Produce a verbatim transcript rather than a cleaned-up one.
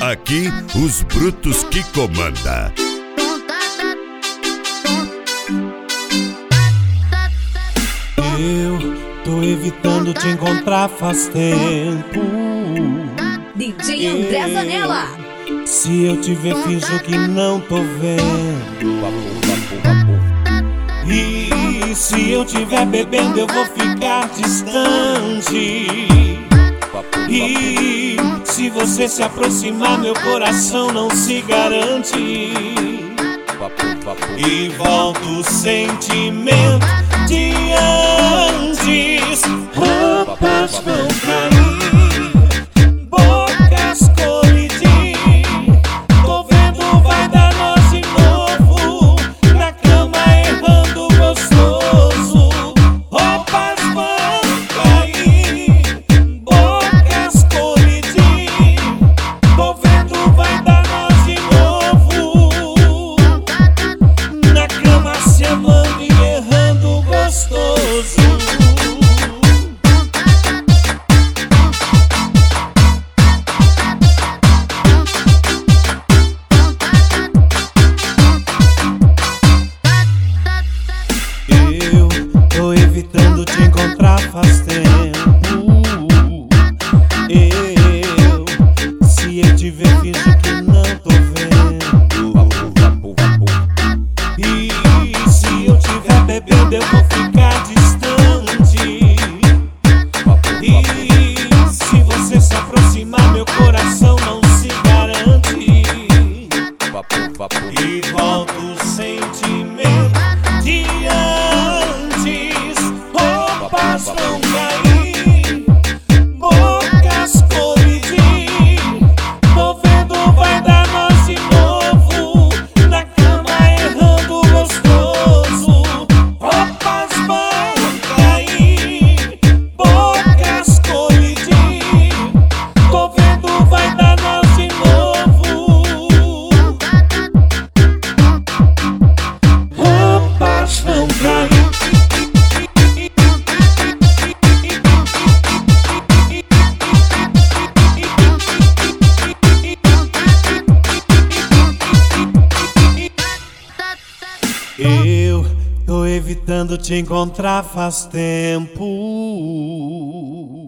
Aqui, os brutos que comanda. Eu tô evitando te encontrar faz tempo. D J André Zanella. Se eu te ver, finjo que não tô vendo. E se eu tiver bebendo, eu vou ficar distante. E se você se aproximar, meu coração não se garante. E volta o sentimento de antes. Roupas vão cair, bocas colidir. Tô vendo, vai dar nós de novo, na cama errando gostoso. Roupas vão cair, bocas colidir. Tô vendo, vai dar nós de novo, na cama se amando e errando gostoso. Eu tô evitando te encontrar faz tempo. Eu, se eu te ver, finjo que não tô vendo. E se eu tiver bebendo, eu vou ficar distante. E se você se aproximar, meu coração não se garante. E volta o sentimento de antes. Roupas vão cair, bocas colidir. Tô vendo, vai dar nós de novo, na cama errando gostoso. Roupas vão cair, bocas colidir. Tô vendo, vai dar nós de novo. Roupas vão cair. Eu tô evitando te encontrar faz tempo.